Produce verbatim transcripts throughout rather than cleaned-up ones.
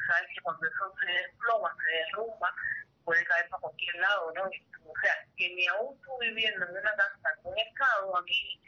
sabes que cuando eso se desploma, se derrumba, puede caer para cualquier lado, ¿no? O sea, que ni aún tú viviendo en una casa en un estado aquí,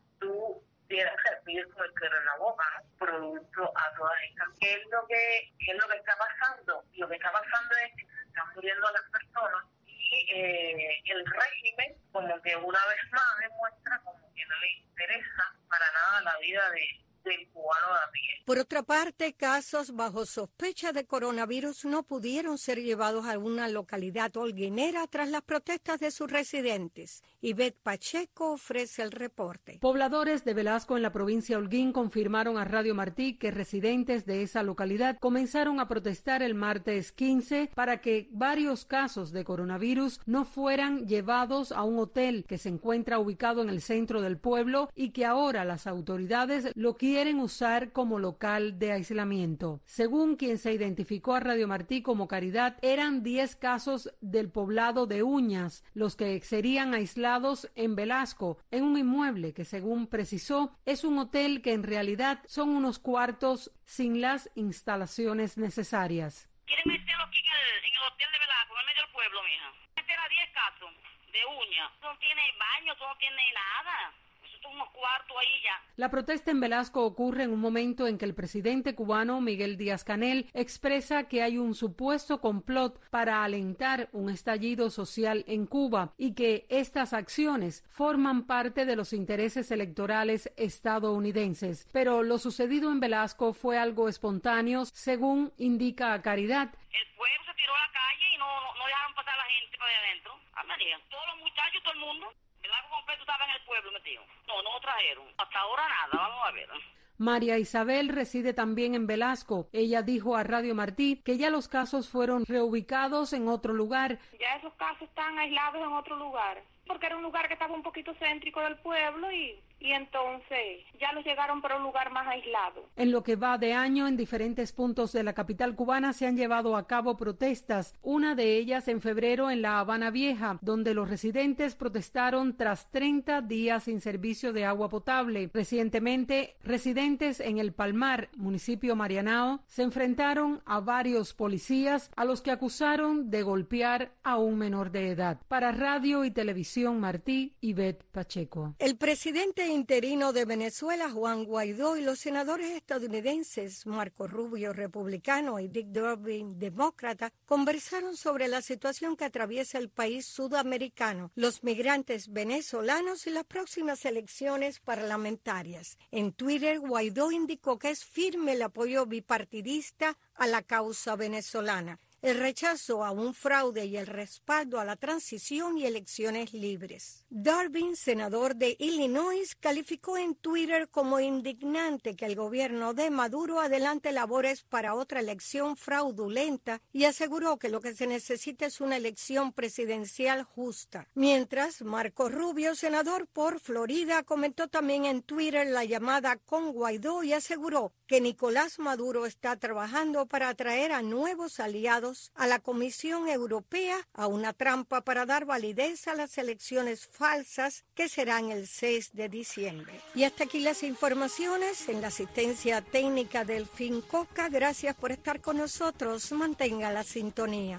tú tienes que vivir con el perro en la boca, ¿no? Producto a todas estas. ¿Qué es lo que, qué es lo que está pasando? Lo que está pasando es que se están muriendo las personas y eh, el régimen, como que una vez más demuestra como que no le interesa para nada la vida de del cubano de a pie. Por otra parte, casos bajo sospecha de coronavirus no pudieron ser llevados a una localidad holguinera tras las protestas de sus residentes. Ivette Pacheco ofrece el reporte. Pobladores de Velasco en la provincia Holguín confirmaron a Radio Martí que residentes de esa localidad comenzaron a protestar el martes quince para que varios casos de coronavirus no fueran llevados a un hotel que se encuentra ubicado en el centro del pueblo y que ahora las autoridades lo quieren quieren usar como local de aislamiento. Según quien se identificó a Radio Martí como Caridad, eran diez casos del poblado de Uñas, los que serían aislados en Velasco, en un inmueble que, según precisó, es un hotel que en realidad son unos cuartos sin las instalaciones necesarias. Quieren meterlo aquí en el, en el hotel de Velasco, en el medio del pueblo, mija. Este era diez casos de Uñas. No tiene baño, no tiene nada. Unos cuartos ahí ya. La protesta en Velasco ocurre en un momento en que el presidente cubano Miguel Díaz-Canel expresa que hay un supuesto complot para alentar un estallido social en Cuba y que estas acciones forman parte de los intereses electorales estadounidenses. Pero lo sucedido en Velasco fue algo espontáneo, según indica Caridad. El pueblo se tiró a la calle y no, no, no dejaron pasar a la gente para adentro. Ah, María, todos los muchachos, todo el mundo. El agua completo estaba en el pueblo metido. No, no trajeron. Hasta ahora nada, vamos a ver. María Isabel reside también en Velasco. Ella dijo a Radio Martí que ya los casos fueron reubicados en otro lugar. Ya esos casos están aislados en otro lugar, porque era un lugar que estaba un poquito céntrico del pueblo y, y entonces ya los llegaron para un lugar más aislado. En lo que va de año, en diferentes puntos de la capital cubana se han llevado a cabo protestas, una de ellas en febrero en La Habana Vieja, donde los residentes protestaron tras treinta días sin servicio de agua potable. Recientemente, residentes en El Palmar, municipio Marianao, se enfrentaron a varios policías a los que acusaron de golpear a un menor de edad. Para Radio y Televisión Martí, Ivette Pacheco. El presidente interino de Venezuela, Juan Guaidó, y los senadores estadounidenses, Marco Rubio, republicano, y Dick Durbin, demócrata, conversaron sobre la situación que atraviesa el país sudamericano, los migrantes venezolanos y las próximas elecciones parlamentarias. En Twitter, Guaidó indicó que es firme el apoyo bipartidista a la causa venezolana, el rechazo a un fraude y el respaldo a la transición y elecciones libres. Durbin, senador de Illinois, calificó en Twitter como indignante que el gobierno de Maduro adelante labores para otra elección fraudulenta y aseguró que lo que se necesita es una elección presidencial justa. Mientras, Marco Rubio, senador por Florida, comentó también en Twitter la llamada con Guaidó y aseguró que Nicolás Maduro está trabajando para atraer a nuevos aliados a la Comisión Europea a una trampa para dar validez a las elecciones falsas que serán el seis de diciembre. Y hasta aquí las informaciones en la asistencia técnica del Fincoca. Gracias por estar con nosotros. Mantenga la sintonía.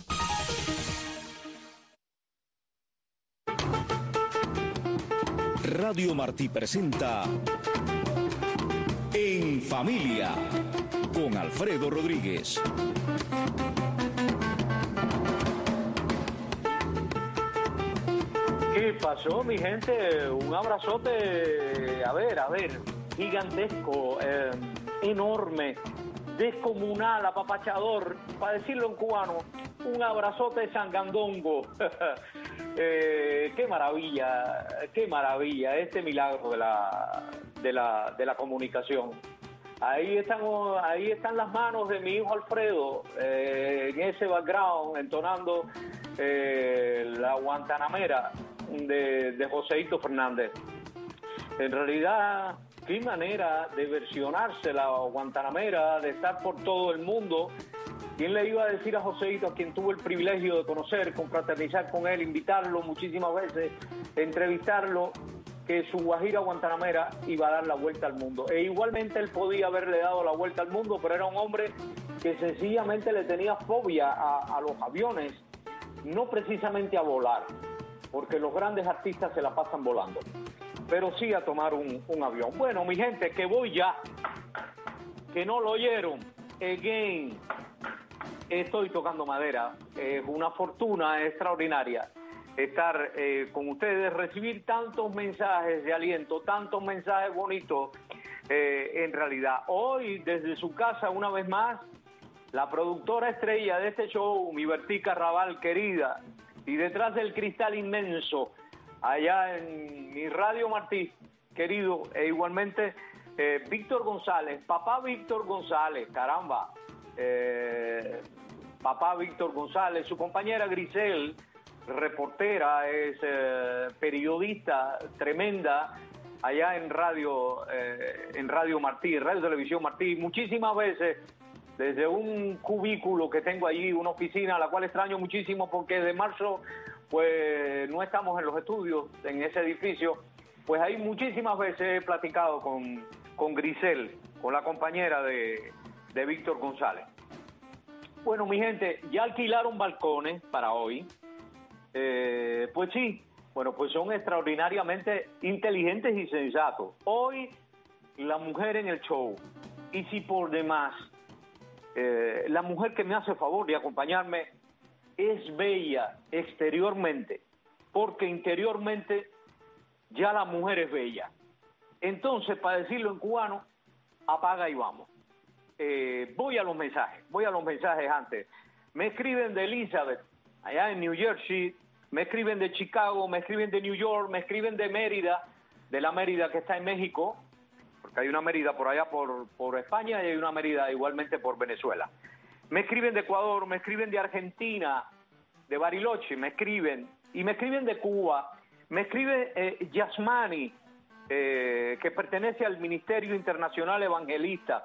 Radio Martí presenta En Familia con Alfredo Rodríguez. ¿Qué pasó, mi gente? Un abrazote, a ver, a ver, gigantesco, eh, enorme, descomunal, apapachador, para decirlo en cubano, un abrazote sangandongo. eh, qué maravilla, qué maravilla, este milagro de la, de la, de la comunicación. Ahí están, ahí están las manos de mi hijo Alfredo, eh, en ese background, entonando eh, la guantanamera de, de Joseito Fernández. En realidad, qué manera de versionarse la guantanamera, de estar por todo el mundo. ¿Quién le iba a decir a Joseito, a quien tuvo el privilegio de conocer, confraternizar con él, invitarlo muchísimas veces, entrevistarlo, que su guajira guantanamera iba a dar la vuelta al mundo. E igualmente él podía haberle dado la vuelta al mundo, pero era un hombre que sencillamente le tenía fobia a, a los aviones, no precisamente a volar, porque los grandes artistas se la pasan volando, pero sí a tomar un, un avión. Bueno, mi gente, que voy ya, que no lo oyeron, again, estoy tocando madera, es una fortuna extraordinaria estar eh, con ustedes, recibir tantos mensajes de aliento, tantos mensajes bonitos, eh, en realidad. Hoy, desde su casa, una vez más, la productora estrella de este show, mi Bertica Raval querida, y detrás del cristal inmenso, allá en mi Radio Martí, querido, e igualmente eh, Víctor González, papá Víctor González, caramba, eh, papá Víctor González, su compañera Grisel, reportera, es eh, periodista tremenda allá en Radio eh, en Radio Martí, Radio Televisión Martí, muchísimas veces desde un cubículo que tengo allí, una oficina, a la cual extraño muchísimo porque de marzo pues no estamos en los estudios en ese edificio, pues ahí muchísimas veces he platicado con, con Grisel, con la compañera de, de Víctor González. Bueno, mi gente, ya alquilaron balcones para hoy. Eh, pues sí, bueno, pues son extraordinariamente inteligentes y sensatos. Hoy, la mujer en el show. Y si por demás, eh, la mujer que me hace favor de acompañarme es bella exteriormente, porque interiormente ya la mujer es bella. Entonces, para decirlo en cubano, apaga y vamos. Eh, voy a los mensajes, voy a los mensajes antes. Me escriben de Elizabeth, allá en New Jersey, me escriben de Chicago, me escriben de New York, me escriben de Mérida, de la Mérida que está en México, porque hay una Mérida por allá por, por España y hay una Mérida igualmente por Venezuela. Me escriben de Ecuador, me escriben de Argentina, de Bariloche, me escriben, y me escriben de Cuba, me escribe eh, Yasmani, eh, que pertenece al Ministerio Internacional Evangelista,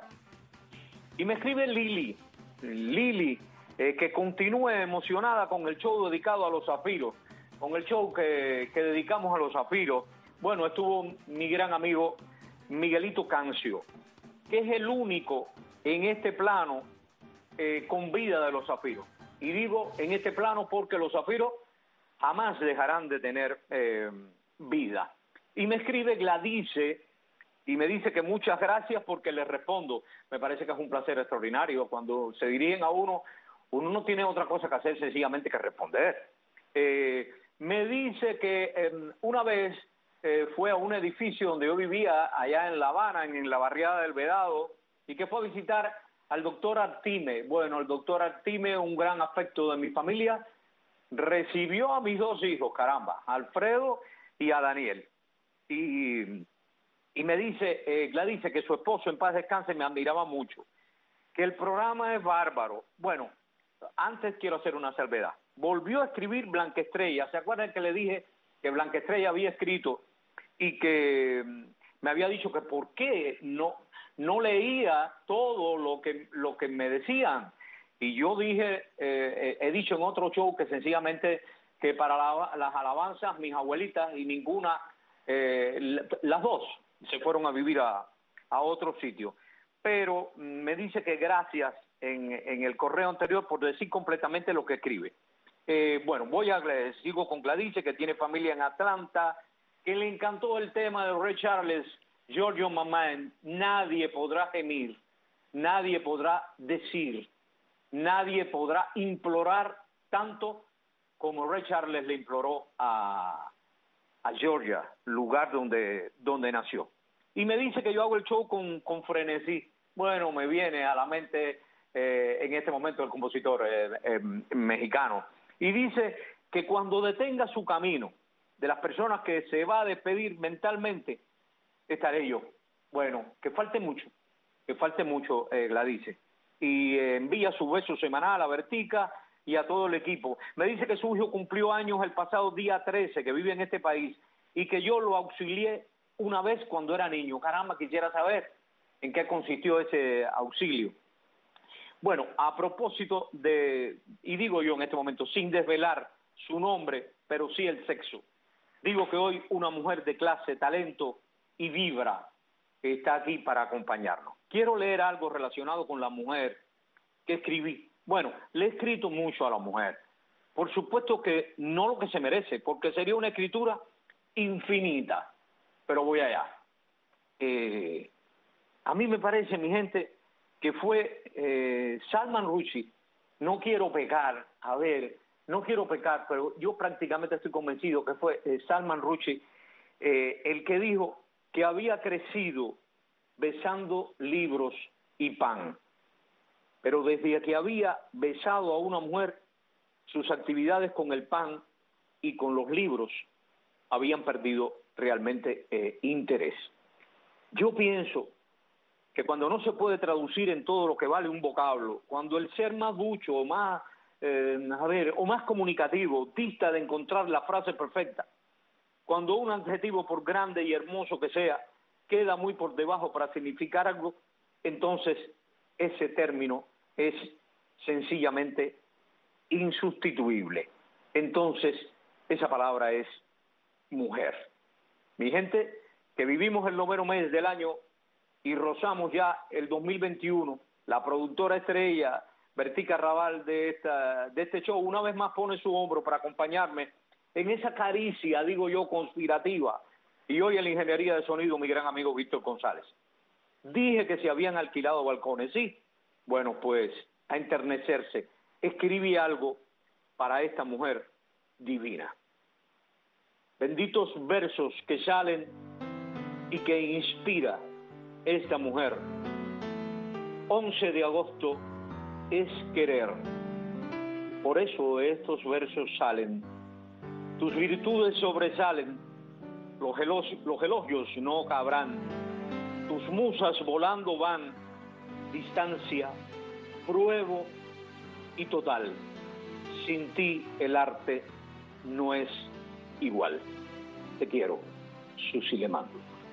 y me escribe Lili, Lili, Eh, que continúe emocionada con el show dedicado a los zafiros, con el show que, que dedicamos a los zafiros. Bueno, estuvo mi gran amigo Miguelito Cancio, que es el único en este plano eh, con vida de los zafiros. Y digo en este plano porque los zafiros jamás dejarán de tener eh, vida. Y me escribe Gladice y me dice que muchas gracias porque le respondo. Me parece que es un placer extraordinario cuando se dirigen a uno. Uno no tiene otra cosa que hacer sencillamente que responder. Eh, me dice que eh, una vez eh, fue a un edificio donde yo vivía, allá en La Habana, en, en la barriada del Vedado, y que fue a visitar al doctor Artime. Bueno, el doctor Artime, un gran afecto de mi familia, recibió a mis dos hijos, caramba, a Alfredo y a Daniel. Y, y me dice, eh, Gladys, que su esposo, en paz descanse, me admiraba mucho, que el programa es bárbaro. Bueno, antes quiero hacer una salvedad. Volvió a escribir Blanca Estrella. ¿Se acuerdan que le dije que Blanca Estrella había escrito y que me había dicho que por qué no, no leía todo lo que, lo que me decían? Y yo dije, eh, he dicho en otro show que sencillamente que para la, las alabanzas, mis abuelitas y ninguna, eh, las dos se fueron a vivir a, a otro sitio. Pero me dice que gracias en, en el correo anterior por decir completamente lo que escribe. Eh, bueno, voy a sigo con Gladice, que tiene familia en Atlanta, que le encantó el tema de Ray Charles, Giorgio Mamán. Nadie podrá gemir, nadie podrá decir, nadie podrá implorar tanto como Ray Charles le imploró a, a Georgia, lugar donde, donde nació. Y me dice que yo hago el show con, con frenesí. Bueno, me viene a la mente eh, en este momento el compositor eh, eh, mexicano. Y dice que cuando detenga su camino de las personas que se va a despedir mentalmente, estaré yo. Bueno, que falte mucho, que falte mucho, eh, Gladice. Y eh, envía su beso semanal a Bertica y a todo el equipo. Me dice que su hijo cumplió años el pasado día trece, que vive en este país, y que yo lo auxilié una vez cuando era niño. Caramba, quisiera saber en qué consistió ese auxilio. Bueno, a propósito de, y digo yo en este momento, sin desvelar su nombre, pero sí el sexo, Digo que hoy una mujer de clase, talento y vibra está aquí para acompañarnos. Quiero leer algo relacionado con la mujer que escribí. Bueno, le he escrito mucho a la mujer. Por supuesto que no lo que se merece, porque sería una escritura infinita. Pero voy allá. Eh, a mí me parece, mi gente, que fue eh, Salman Rushdie. No quiero pecar, a ver, no quiero pecar, pero yo prácticamente estoy convencido que fue eh, Salman Rushdie eh, el que dijo que había crecido besando libros y pan. Pero desde que había besado a una mujer, sus actividades con el pan y con los libros habían perdido realmente eh, interés. Yo pienso que cuando no se puede traducir en todo lo que vale un vocablo, cuando el ser más ducho o más, eh, a ver, o más comunicativo dista de encontrar la frase perfecta, cuando un adjetivo, por grande y hermoso que sea, queda muy por debajo para significar algo, entonces ese término es sencillamente insustituible. Entonces, esa palabra es mujer. Mi gente, que vivimos el noveno mes del año y rozamos ya el dos mil veintiuno, la productora estrella, Bertica Raval, de, esta, de este show, una vez más pone su hombro para acompañarme en esa caricia, digo yo, conspirativa. Y hoy en la ingeniería de sonido, mi gran amigo Víctor González. Dije que se habían alquilado balcones, ¿sí? Bueno, pues, a enternecerse, escribí algo para esta mujer divina. Benditos versos que salen y que inspira esta mujer. once de agosto es querer. Por eso estos versos salen. Tus virtudes sobresalen, los elogios, los elogios no cabrán. Tus musas volando van, distancia, pruebo y total. Sin ti el arte no es igual. Te quiero, Susi Lemán.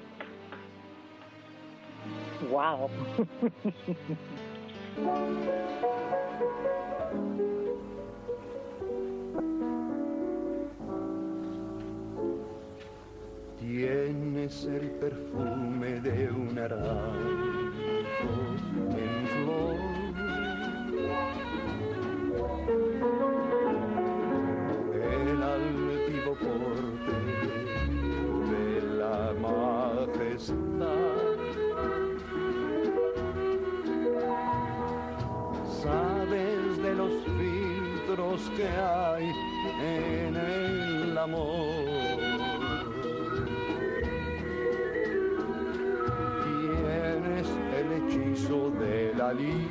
Wow. Tienes el perfume de un naranjo en flor, el altivo porte de la majestad. Sabes de los filtros que hay en el amor. El hechizo de la liviandad,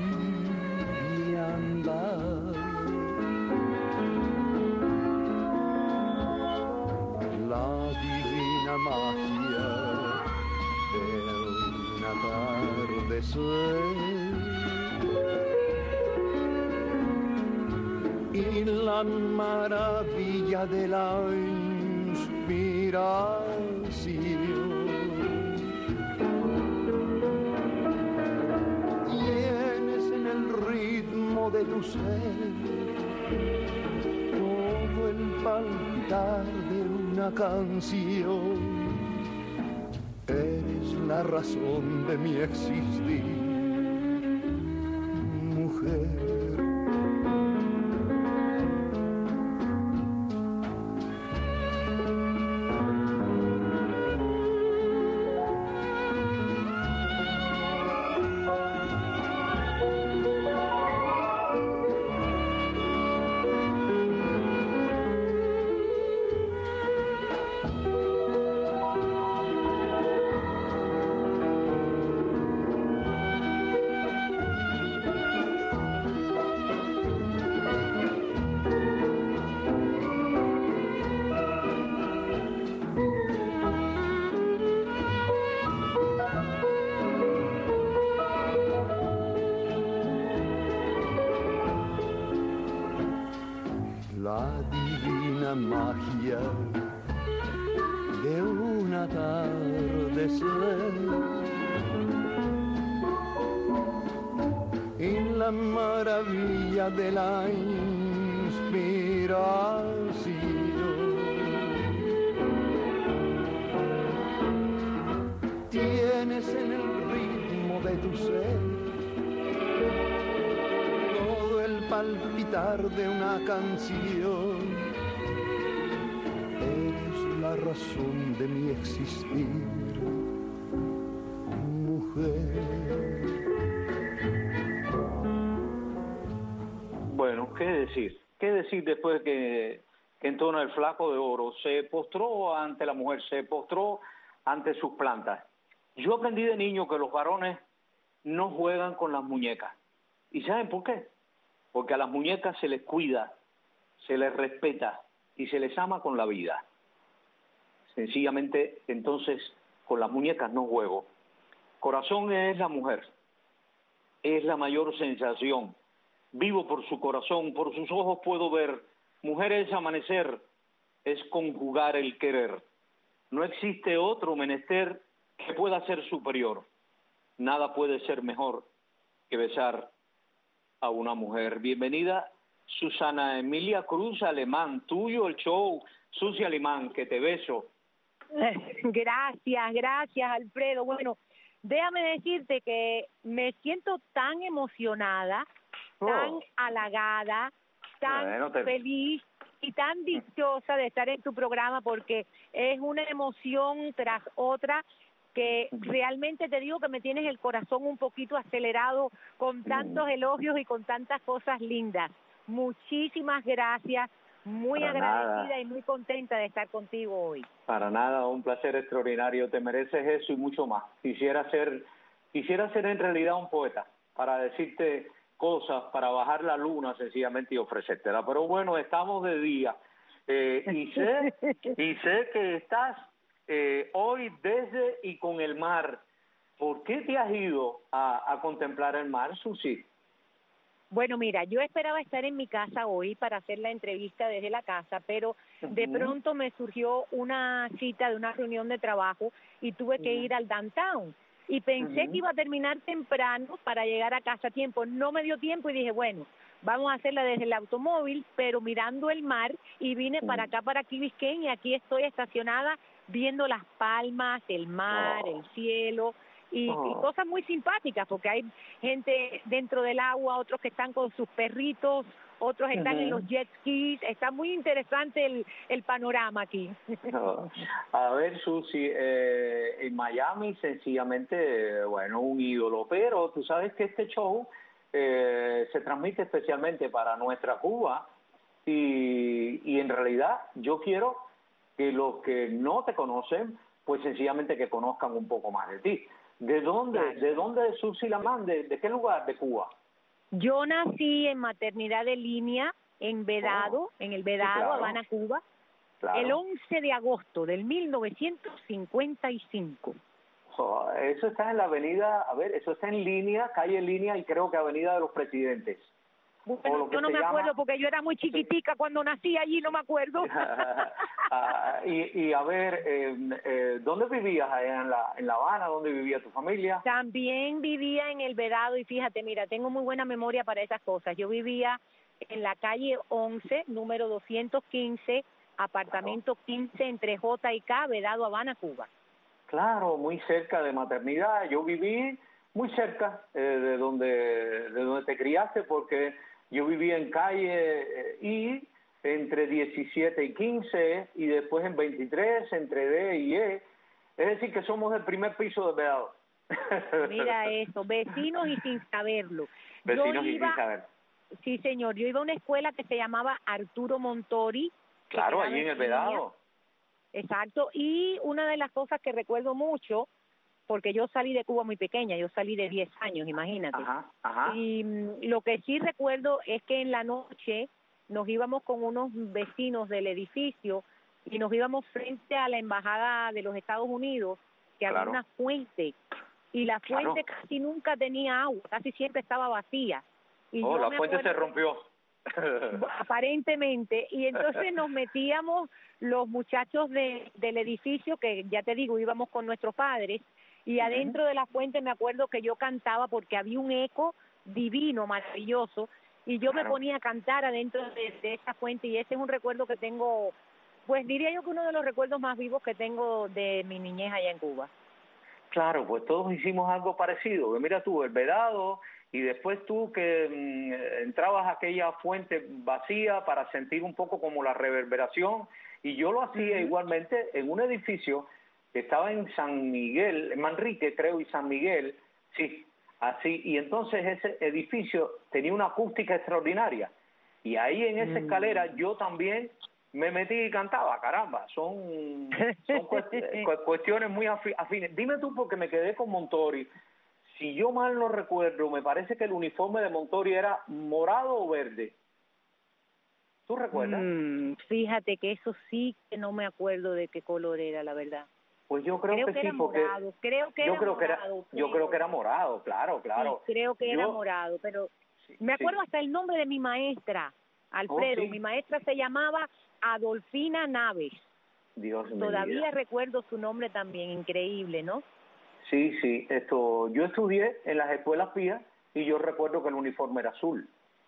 la divina magia de un atardecer y la maravilla de la inspiración. De tu ser, todo el palpitar de una canción, eres la razón de mi existir, mujer. Magia de un atardecer en la maravilla de la inspiración tu ser, todo el palpitar de una canción. Eres la razón de mi existir, mujer. Bueno, ¿qué decir? ¿Qué decir después que, que entona el flaco de oro? Se postró ante la mujer, se postró ante sus plantas. Yo aprendí de niño que los varones no juegan con las muñecas. ¿Y saben por qué? Porque a las muñecas se les cuida, se les respeta y se les ama con la vida. Sencillamente, entonces, con las muñecas no juego. Corazón es la mujer, es la mayor sensación. Vivo por su corazón, por sus ojos puedo ver. Mujer es amanecer, es conjugar el querer. No existe otro menester que pueda ser superior. Nada puede ser mejor que besar a una mujer. Bienvenida, Susana Emilia Cruz Alemán. Tuyo el show, Susi Alemán, que te beso. Gracias, gracias, Alfredo. Bueno, déjame decirte que me siento tan emocionada, oh. tan halagada, tan bueno, te... feliz y tan dichosa de estar en tu programa, porque es una emoción tras otra que realmente te digo que me tienes el corazón un poquito acelerado con tantos elogios y con tantas cosas lindas. Muchísimas gracias, muy Para agradecida nada. y muy contenta de estar contigo hoy. Para nada, un placer extraordinario, te mereces eso y mucho más. Quisiera ser, quisiera ser en realidad un poeta, para decirte cosas, para bajar la luna sencillamente y ofrecértela. Pero bueno, estamos de día eh, y sé y sé que estás eh, hoy desde y con el mar. ¿Por qué te has ido a, a contemplar el mar, Susi? Bueno, mira, yo esperaba estar en mi casa hoy para hacer la entrevista desde la casa, pero de pronto me surgió una cita de una reunión de trabajo y tuve que ir al downtown. Y pensé uh-huh. que iba a terminar temprano para llegar a casa a tiempo. No me dio tiempo y dije, bueno, vamos a hacerla desde el automóvil, pero mirando el mar, y vine uh-huh. para acá, para Key Biscayne, y aquí estoy estacionada viendo las palmas, el mar, oh. el cielo, y, oh. y cosas muy simpáticas, porque hay gente dentro del agua, otros que están con sus perritos, otros están uh-huh. en los jet skis. Está muy interesante el, el panorama aquí. No. A ver, Susi, eh, en Miami sencillamente, bueno, un ídolo, pero tú sabes que este show eh, se transmite especialmente para nuestra Cuba y, y en realidad yo quiero que los que no te conocen, pues sencillamente que conozcan un poco más de ti. ¿De dónde, claro. de dónde es Susi Alemán? ¿De, ¿De qué lugar de Cuba? Yo nací en maternidad de línea en Vedado, oh, en el Vedado, sí, claro. Habana, Cuba, claro. el once de agosto del mil novecientos cincuenta y cinco. Oh, eso está en la avenida, a ver, eso está en línea, calle en línea y creo que avenida de los Presidentes. Bueno, yo no me llama... acuerdo porque yo era muy chiquitica sí. cuando nací allí, no me acuerdo. ah, y, y a ver, eh, eh, ¿dónde vivías allá en La, en La Habana? ¿Dónde vivía tu familia? También vivía en el Vedado y fíjate, mira, tengo muy buena memoria para esas cosas. Yo vivía en la calle once, número doscientos quince, apartamento claro. quince, entre J y K, Vedado, Habana, Cuba. Claro, muy cerca de maternidad. Yo viví muy cerca eh, de donde de donde te criaste, porque yo vivía en calle eh, I, entre diecisiete y quince, y después en veintitrés, entre D y E. Es decir, que somos del primer piso de Vedado. Mira eso, vecinos y sin saberlo. Vecinos yo y iba, sin saber. Sí, señor, yo iba a una escuela que se llamaba Arturo Montori. Claro, allí en el Vedado. Exacto, y una de las cosas que recuerdo mucho, porque yo salí de Cuba muy pequeña, yo salí de diez años, imagínate. Ajá, ajá. Y mm, lo que sí recuerdo es que en la noche nos íbamos con unos vecinos del edificio y nos íbamos frente a la embajada de los Estados Unidos, que claro. había una fuente, y la fuente claro. casi nunca tenía agua, casi siempre estaba vacía. Y oh, yo la fuente se rompió. Aparentemente, y entonces nos metíamos los muchachos de, del edificio, que ya te digo, íbamos con nuestros padres, y uh-huh. adentro de la fuente me acuerdo que yo cantaba porque había un eco divino, maravilloso, y yo claro. me ponía a cantar adentro de, de esa fuente, y ese es un recuerdo que tengo, pues diría yo que uno de los recuerdos más vivos que tengo de mi niñez allá en Cuba. Claro, pues todos hicimos algo parecido. Mira tú, el vedado, y después tú que mmm, entrabas a aquella fuente vacía para sentir un poco como la reverberación, y yo lo hacía uh-huh. igualmente en un edificio que estaba en San Miguel, en Manrique creo, y San Miguel, sí, así, y entonces ese edificio tenía una acústica extraordinaria, y ahí en esa uh-huh. escalera yo también me metí y cantaba, caramba, son, son cuest- cuestiones muy afines. Dime tú, porque me quedé con Montori. Si yo mal no recuerdo, me parece que el uniforme de Montori era morado o verde. ¿Tú recuerdas? Mm, fíjate que eso sí que no me acuerdo de qué color era, la verdad. Pues yo creo, creo que, que sí, era porque morado, creo que yo era creo morado, que era, pero... yo creo que era morado, claro, claro. Sí, creo que yo, era morado, pero me acuerdo sí. hasta el nombre de mi maestra, Alfredo. Oh, sí. Mi maestra se llamaba Adolfina Naves. Dios mío. Todavía recuerdo su nombre también, increíble, ¿no? Sí, sí, esto, yo estudié en las escuelas pías y yo recuerdo que el uniforme era azul,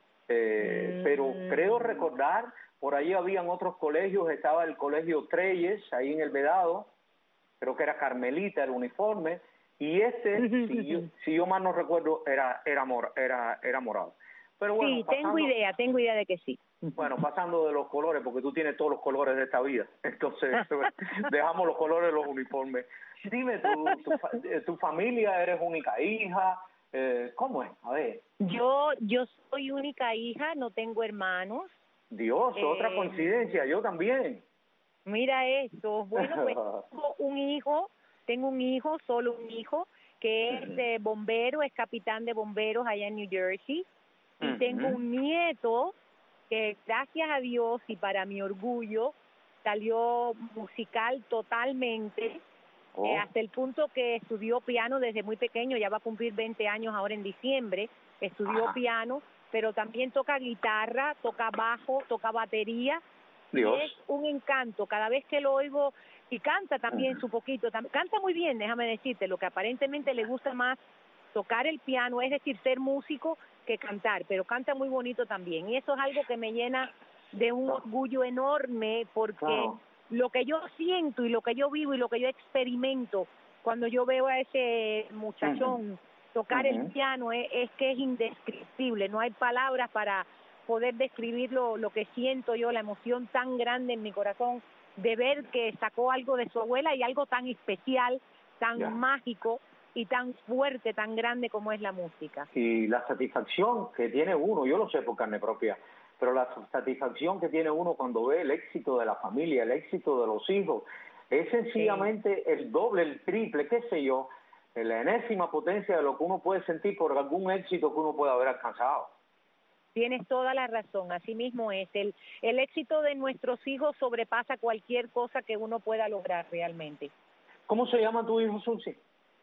eh, mm. pero creo recordar, por ahí habían otros colegios, estaba el colegio Treyes, ahí en el Vedado, creo que era Carmelita el uniforme, y este, si yo, si yo mal no recuerdo, era era mor, era era morado. Pero bueno, sí, pasando, tengo idea, tengo idea de que sí. Bueno, pasando de los colores, porque tú tienes todos los colores de esta vida, entonces dejamos los colores de los uniformes. Dime, tu, tu, tu familia, ¿eres única hija? Eh, ¿Cómo es? A ver. Yo yo soy única hija, no tengo hermanos. Dios, eh, otra coincidencia, yo también. Mira eso, bueno, pues tengo un hijo, tengo un hijo, solo un hijo, que es eh, bombero, es capitán de bomberos allá en New Jersey, y uh-huh. tengo un nieto que gracias a Dios y para mi orgullo salió musical totalmente, oh. eh, hasta el punto que estudió piano desde muy pequeño, ya va a cumplir veinte años ahora en diciembre, estudió Ajá. piano, pero también toca guitarra, toca bajo, toca batería, Dios. Y es un encanto, cada vez que lo oigo, y canta también uh-huh. su poquito, tam- canta muy bien, déjame decirte, lo que aparentemente le gusta más tocar el piano, es decir, ser músico que cantar, pero canta muy bonito también, y eso es algo que me llena de un orgullo enorme, porque claro. lo que yo siento y lo que yo vivo y lo que yo experimento cuando yo veo a ese muchachón uh-huh. tocar uh-huh. el piano es, es que es indescriptible, no hay palabras para poder describir lo, lo que siento yo, la emoción tan grande en mi corazón de ver que sacó algo de su abuela y algo tan especial, tan yeah. mágico y tan fuerte, tan grande como es la música. Y la satisfacción que tiene uno, yo lo sé por carne propia, pero la satisfacción que tiene uno cuando ve el éxito de la familia, el éxito de los hijos, es sencillamente sí. el doble, el triple, qué sé yo, la enésima potencia de lo que uno puede sentir por algún éxito que uno pueda haber alcanzado. Tienes toda la razón, así mismo es. El, el éxito de nuestros hijos sobrepasa cualquier cosa que uno pueda lograr realmente. ¿Cómo se llama tu hijo, Susi?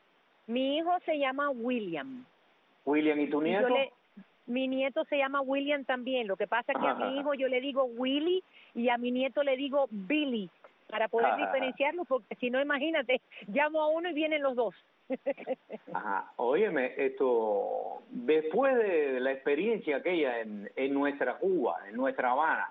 Mi hijo se llama William. William, ¿y tu nieto? Yo le, mi nieto se llama William también. Lo que pasa es que a mi hijo yo le digo Willy y a mi nieto le digo Billy, para poder diferenciarlo, porque si no, imagínate, llamo a uno y vienen los dos. Ajá, óyeme, esto, después de la experiencia aquella en, en nuestra Cuba, en nuestra Habana,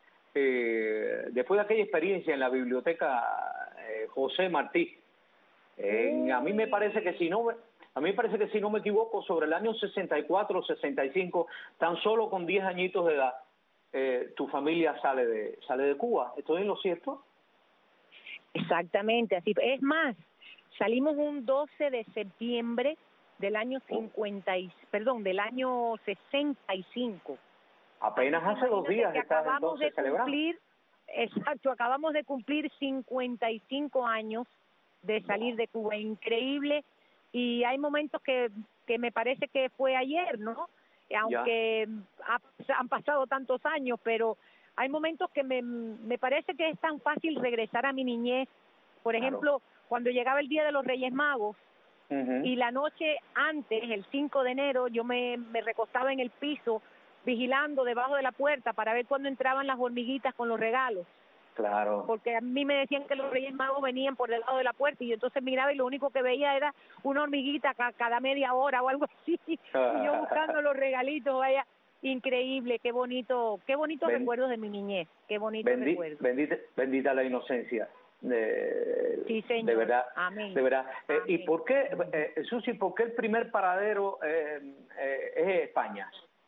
eh, después de aquella experiencia en la biblioteca eh, José Martí, eh, a mí me parece que si no a mí me parece que si no me equivoco, sobre el año sesenta y cuatro, sesenta y cinco, tan solo con diez añitos de edad, eh, tu familia sale de sale de Cuba. ¿Estoy en lo cierto? Exactamente, así es más. Salimos un doce de septiembre del año cincuenta, y, perdón, del año sesenta y cinco. Apenas hace dos días que estás acabamos entonces de cumplir, exacto, acabamos de cumplir cincuenta y cinco años de salir de Cuba, increíble, y hay momentos que, que me parece que fue ayer, ¿no? Aunque ha, han pasado tantos años, pero hay momentos que me, me parece que es tan fácil regresar a mi niñez. Por ejemplo, claro. cuando llegaba el Día de los Reyes Magos, uh-huh. y la noche antes, el cinco de enero, yo me, me recostaba en el piso vigilando debajo de la puerta para ver cuándo entraban las hormiguitas con los regalos. Claro. Porque a mí me decían que los Reyes Magos venían por debajo de la puerta y yo entonces miraba y lo único que veía era una hormiguita ca- cada media hora o algo así, y yo buscando los regalitos, vaya, increíble, qué bonito, qué bonitos ben, recuerdos de mi niñez, qué bonitos bendi, recuerdos. Bendita, bendita la inocencia. Eh, sí, señor. De verdad, Amén. de verdad. Eh, Amén. ¿Y por qué, eh, Susi, por qué el primer paradero eh, eh, es España?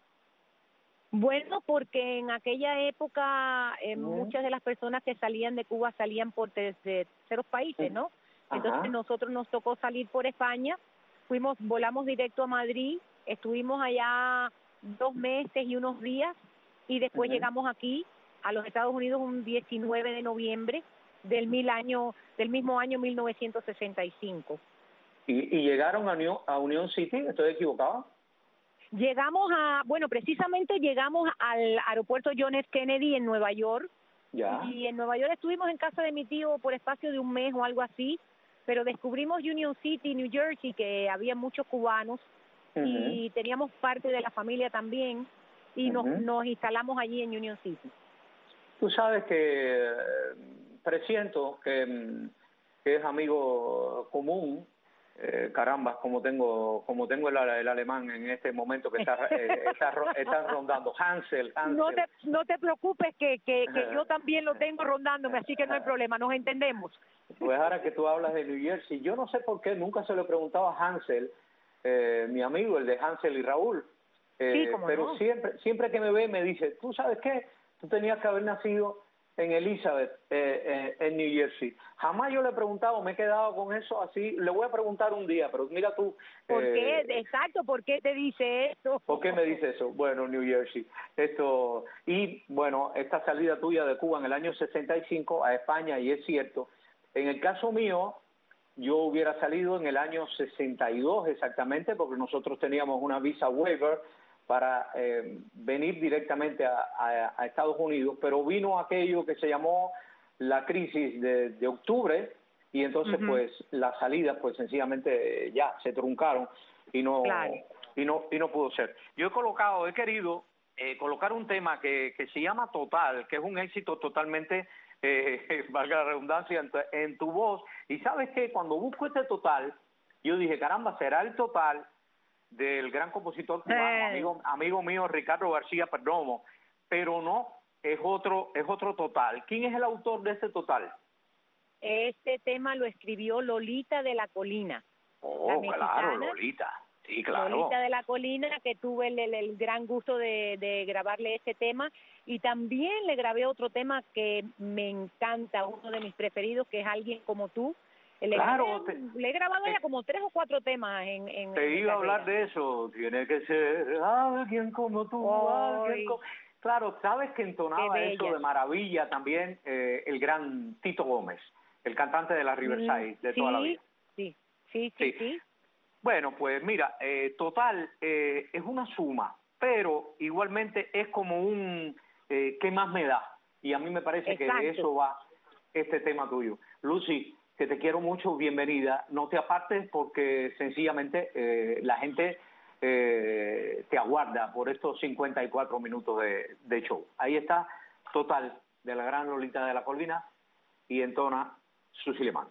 Bueno, porque en aquella época eh, Mm. muchas de las personas que salían de Cuba salían por ter- de terceros países, ¿no? Entonces Ajá. nosotros nos tocó salir por España, fuimos, volamos directo a Madrid, estuvimos allá dos meses y unos días y después Ujú. llegamos aquí a los Estados Unidos un diecinueve de noviembre del mil año del mismo año mil novecientos sesenta y cinco. ¿Y, y llegaron a Union, a Union City? ¿Estoy equivocado? Llegamos a, bueno, precisamente llegamos al aeropuerto John F. Kennedy en Nueva York. Ya. Y en Nueva York estuvimos en casa de mi tío por espacio de un mes o algo así, pero descubrimos Union City, New Jersey, que había muchos cubanos Ujú. y teníamos parte de la familia también y nos, Ujú. nos instalamos allí en Union City. Tú sabes que eh, presiento que, mm, que es amigo común. Eh, caramba, como tengo como tengo el, el alemán en este momento que está eh, está, ro- está rondando. Hansel, Hansel. No te no te preocupes que, que, que yo también lo tengo rondándome, así que no hay problema, nos entendemos. Pues ahora que tú hablas de New Jersey, yo no sé por qué nunca se lo he preguntado a Hansel, eh, mi amigo, el de Hansel y Raúl, eh, Sí, cómo pero no. siempre siempre que me ve me dice, ¿tú sabes qué? Tú tenías que haber nacido en Elizabeth, eh, eh, en New Jersey. Jamás yo le he preguntado, me he quedado con eso así, le voy a preguntar un día, pero mira tú... ¿Por eh, qué? Exacto, ¿por qué te dice eso? ¿Por qué me dice eso? Bueno, New Jersey. Esto y bueno, esta salida tuya de Cuba en el año sesenta y cinco a España, y es cierto. En el caso mío, yo hubiera salido en el año sesenta y dos exactamente, porque nosotros teníamos una visa waiver para eh, venir directamente a, a, a Estados Unidos, pero vino aquello que se llamó la crisis de, de octubre, y entonces Ujú. pues las salidas pues sencillamente ya se truncaron y no Claro. y no y no pudo ser. Yo he colocado, he querido eh, colocar un tema que, que se llama Total, que es un éxito totalmente, eh, valga la redundancia, en tu, en tu voz. Y sabes que cuando busco este Total, yo dije, caramba, será el Total del gran compositor cubano, Eh. amigo amigo mío Ricardo García Perdomo, pero no, es otro es otro Total. ¿Quién es el autor de este Total? Este tema lo escribió Lolita de la Colina. Oh, La mexicana, claro, Lolita. Sí, claro. Lolita de la Colina, que tuve el, el, el gran gusto de, de grabarle ese tema, y también le grabé otro tema que me encanta, uno de mis preferidos, que es Alguien como tú. Le, Claro, grabé- te- le he grabado te- ya como tres o cuatro temas en, en Te en mi iba a hablar carrera. de eso. Tiene que ser alguien como tú, Ay. alguien como... Claro, sabes que entonaba Qué eso bella. de maravilla también eh, el gran Tito Gómez, el cantante de la Riverside de Mm, toda la sí, vida. Sí, sí, sí, Sí. sí. Bueno, pues mira, eh, Total eh, es una suma, pero igualmente es como un eh, ¿qué más me da? Y a mí me parece que de Exacto. eso va este tema tuyo. Lucy, que te quiero mucho, bienvenida. No te apartes porque sencillamente eh, la gente eh, te aguarda por estos cincuenta y cuatro minutos de, de show. Ahí está Total, de la gran Lolita de la Colina, y entona Susi Lemán.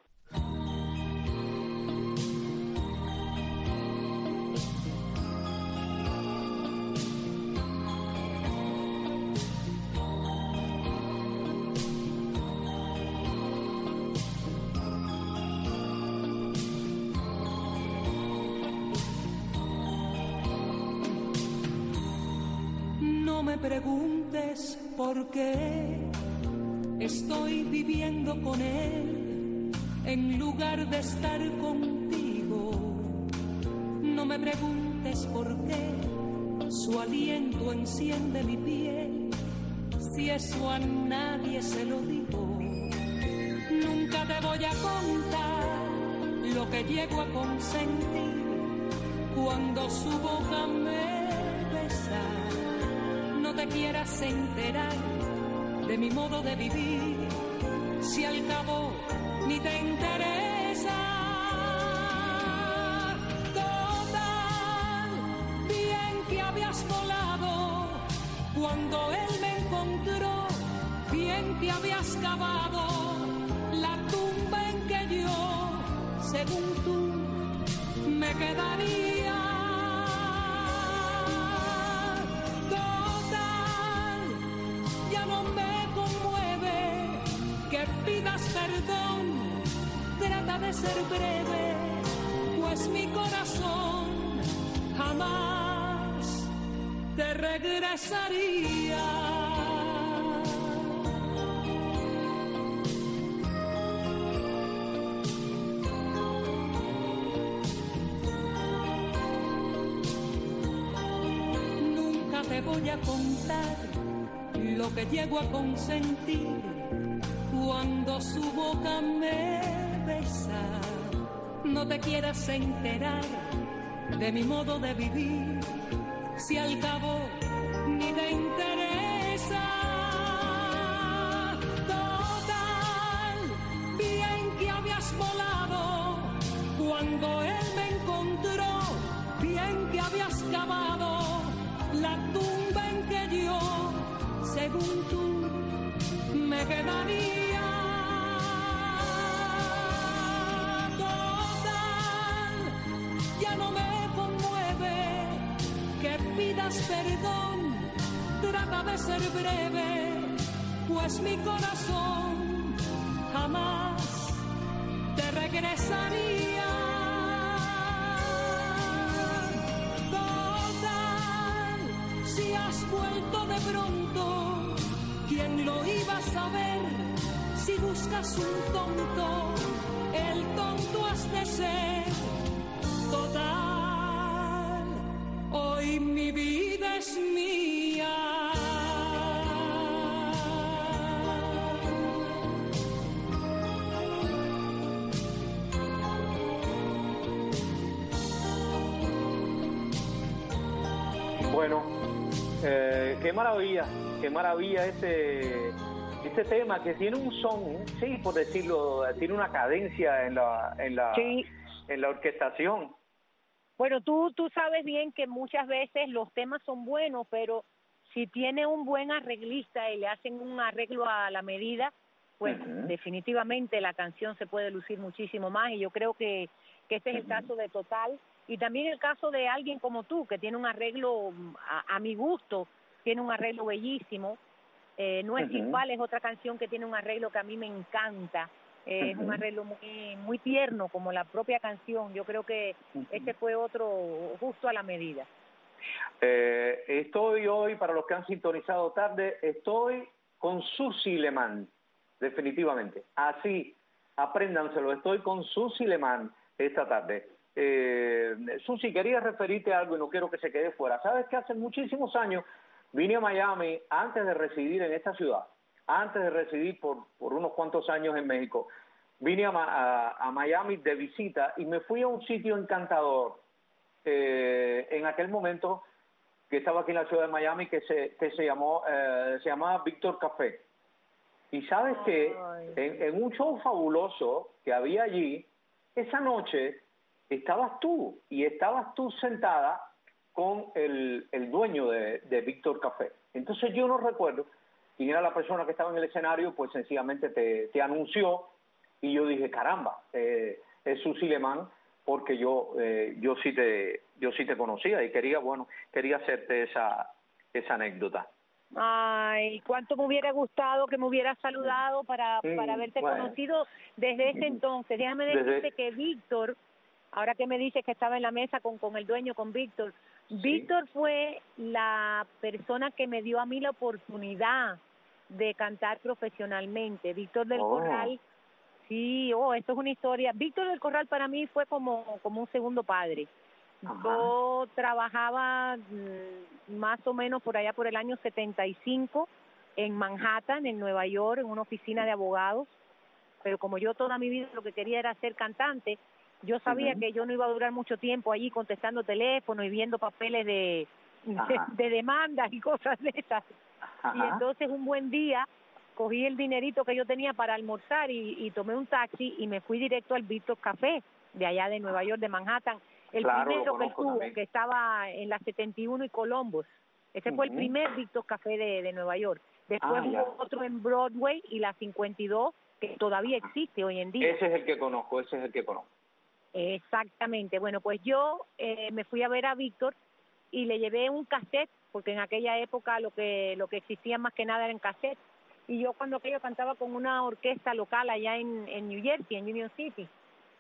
No me preguntes por qué estoy viviendo con él en lugar de estar contigo. No me preguntes por qué su aliento enciende mi piel, si eso a nadie se lo digo. Nunca te voy a contar lo que llego a consentir cuando su boca me besa. No te quieras enterar de mi modo de vivir, si al cabo ni te interesa. Total, bien que habías volado cuando él me encontró, bien que habías cavado la tumba en que yo, según tú, me quedaría. Total, ya no me conmueve que pidas perdón trata de ser breve, pues mi corazón jamás te regresaría. Te voy a contar lo que llego a consentir cuando su boca me besa. No te quieras enterar de mi modo de vivir, si al cabo ni te interesa. Total, bien que habías volado cuando él me encontró, bien que habías cavado la tumba en que yo, según tú, me quedaría. Total, ya no me conmueve que pidas perdón, trata de ser breve, pues mi corazón jamás te regresaría. Si has vuelto de pronto, ¿quién lo iba a saber? Si buscas un tonto, el tonto has de ser. Total, hoy mi vida es mía. Bueno, Eh, qué maravilla, qué maravilla este, este tema que tiene un son, sí, por decirlo, tiene una cadencia en la, en la, sí. en la orquestación. Bueno, tú, tú sabes bien que muchas veces los temas son buenos, pero si tiene un buen arreglista y le hacen un arreglo a la medida, pues uh-huh. definitivamente la canción se puede lucir muchísimo más, y yo creo que, que este es el uh-huh. caso de Total. Y también el caso de alguien como tú, que tiene un arreglo, a, a mi gusto, tiene un arreglo bellísimo. Eh, no es uh-huh. igual, es otra canción que tiene un arreglo que a mí me encanta. Eh, uh-huh. Es un arreglo muy muy tierno, como la propia canción. Yo creo que uh-huh. este fue otro justo a la medida. Eh, estoy hoy, para los que han sintonizado tarde, estoy con Susi Lemán, definitivamente. Así, apréndanselo, estoy con Susi Lemán esta tarde. Eh, Susi, quería referirte a algo y no quiero que se quede fuera. Sabes que hace muchísimos años vine a Miami antes de residir en esta ciudad, antes de residir por, por unos cuantos años en México. Vine a, a, a Miami de visita y me fui a un sitio encantador eh, en aquel momento que estaba aquí en la ciudad de Miami, que se, que se llamó eh, se llamaba Víctor Café. Y sabes que en, en un show fabuloso que había allí, esa noche estabas tú, y estabas tú sentada con el, el dueño de, de Víctor Café. Entonces yo no recuerdo quién era la persona que estaba en el escenario, pues sencillamente te, te anunció, y yo dije, caramba, eh, es Susi Lemán, porque yo eh, yo sí te yo sí te conocía y quería, bueno, quería hacerte esa esa anécdota. Ay, cuánto me hubiera gustado que me hubieras saludado para, mm, para haberte bueno. conocido desde ese entonces. Déjame decirte desde... que Víctor, ahora que me dices que estaba en la mesa con, con el dueño, con Víctor, sí. Víctor fue la persona que me dio a mí la oportunidad de cantar profesionalmente. Víctor del oh. Corral, sí, oh, esto es una historia. Víctor del Corral para mí fue como, como un segundo padre. Ajá. Yo trabajaba mmm, más o menos por allá por el año setenta y cinco en Manhattan, en Nueva York, en una oficina de abogados, pero como yo toda mi vida lo que quería era ser cantante, yo sabía uh-huh. que yo no iba a durar mucho tiempo allí contestando teléfono y viendo papeles de, de, de demandas y cosas de esas. Ajá. Y entonces un buen día cogí el dinerito que yo tenía para almorzar y, y tomé un taxi y me fui directo al Víctor Café de allá de Nueva York, de Manhattan. El claro, primero que estuvo, también. que estaba en la setenta y uno y Columbus. Ese uh-huh. fue el primer Víctor Café de, de Nueva York. Después ah, hubo otro en Broadway y la cincuenta y dos, que todavía existe hoy en día. Ese es el que conozco, ese es el que conozco. Exactamente. Bueno, pues yo eh, me fui a ver a Víctor y le llevé un cassette, porque en aquella época lo que lo que existía más que nada eran cassettes. Y yo cuando aquello cantaba con una orquesta local allá en, en New Jersey, en Union City.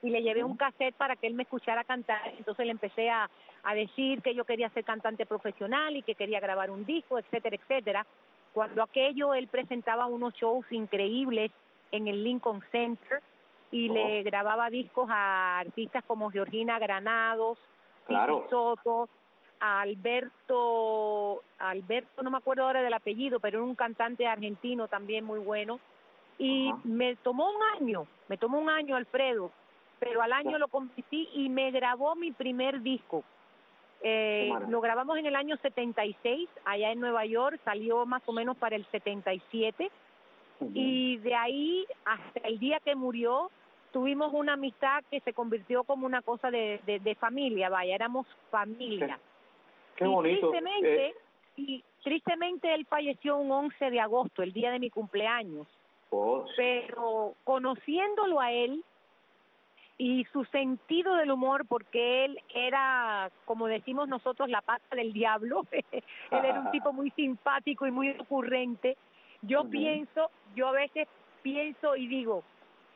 y le llevé un cassette para que él me escuchara cantar. Entonces le empecé a, a decir que yo quería ser cantante profesional y que quería grabar un disco, etcétera, etcétera. Cuando aquello, él presentaba unos shows increíbles en el Lincoln Center y oh. le grababa discos a artistas como Georgina Granados, claro. Titi Soto, a Alberto, Alberto, no me acuerdo ahora del apellido, pero era un cantante argentino también muy bueno. Y uh-huh. me tomó un año, me tomó un año, Alfredo, pero al año yeah. lo convertí y me grabó mi primer disco. Eh, lo grabamos en el año setenta y seis, allá en Nueva York, salió más o menos para el setenta y siete, uh-huh. y de ahí hasta el día que murió, tuvimos una amistad que se convirtió como una cosa de, de, de familia, vaya, éramos familia. Qué, qué bonito. Y tristemente, eh. y tristemente él falleció un once de agosto, el día de mi cumpleaños. Oh. Pero conociéndolo a él y su sentido del humor, porque él era, como decimos nosotros, la pata del diablo, él era un tipo muy simpático y muy ocurrente, yo uh-huh. pienso, yo a veces pienso y digo,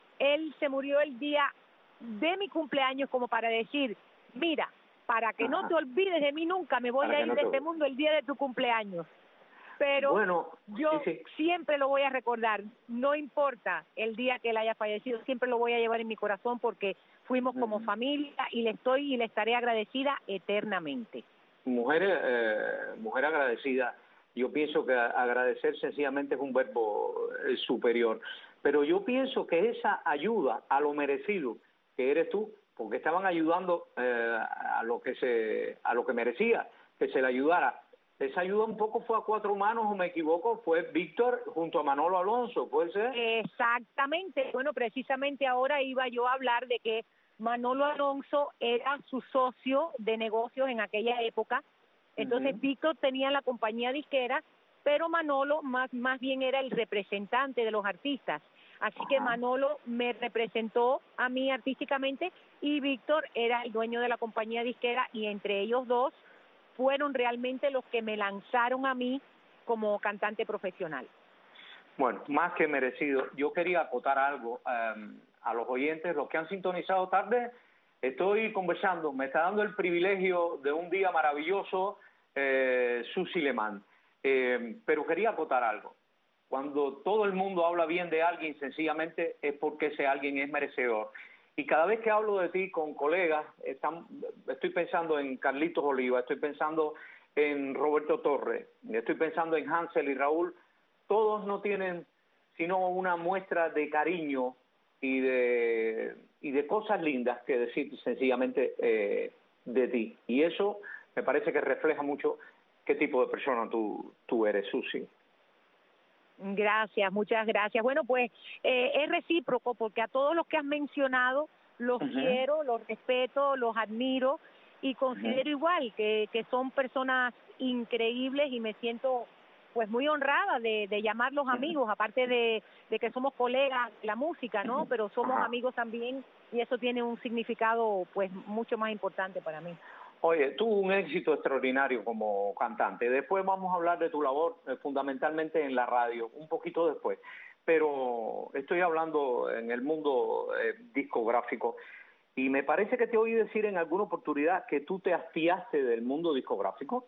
él se murió el día de mi cumpleaños como para decir, mira, para que uh-huh. no te olvides de mí nunca, me voy para a ir no de te... este mundo el día de tu cumpleaños. Pero bueno, yo sí, sí. siempre lo voy a recordar, no importa el día que él haya fallecido, siempre lo voy a llevar en mi corazón porque fuimos como uh-huh. familia y le estoy y le estaré agradecida eternamente. Mujer, eh, mujer agradecida, yo pienso que agradecer sencillamente es un verbo eh, superior, pero yo pienso que esa ayuda a lo merecido que eres tú, porque estaban ayudando eh, a lo que se a lo que merecía que se le ayudara. Esa ayuda un poco fue a cuatro manos, o me equivoco, fue Víctor junto a Manolo Alonso, ¿puede ser? Exactamente. Bueno, precisamente ahora iba yo a hablar de que Manolo Alonso era su socio de negocios en aquella época. Entonces uh-huh. Víctor tenía la compañía disquera, pero Manolo más, más bien era el representante de los artistas. Así uh-huh. que Manolo me representó a mí artísticamente y Víctor era el dueño de la compañía disquera y entre ellos dos fueron realmente los que me lanzaron a mí como cantante profesional. Bueno, más que merecido. Yo quería acotar algo um, a los oyentes, los que han sintonizado tarde. Estoy conversando, me está dando el privilegio de un día maravilloso eh, Susi Lemán. Eh, pero quería acotar algo. Cuando todo el mundo habla bien de alguien, sencillamente es porque ese alguien es merecedor. Y cada vez que hablo de ti con colegas, están, estoy pensando en Carlitos Oliva, estoy pensando en Roberto Torres, estoy pensando en Hansel y Raúl. Todos no tienen sino una muestra de cariño y de y de cosas lindas que decir sencillamente eh, de ti. Y eso me parece que refleja mucho qué tipo de persona tú, tú eres, Susi. Gracias, muchas gracias. Bueno, pues eh, es recíproco porque a todos los que has mencionado los uh-huh. quiero, los respeto, los admiro y considero uh-huh. igual que, que son personas increíbles y me siento pues muy honrada de, de llamarlos uh-huh. amigos, aparte de, de que somos colegas de la música, ¿no? Pero somos uh-huh. amigos también y eso tiene un significado pues mucho más importante para mí. Oye, tuvo un éxito extraordinario como cantante. Después vamos a hablar de tu labor eh, fundamentalmente en la radio, un poquito después. Pero estoy hablando en el mundo eh, discográfico y me parece que te oí decir en alguna oportunidad que tú te hastiaste del mundo discográfico.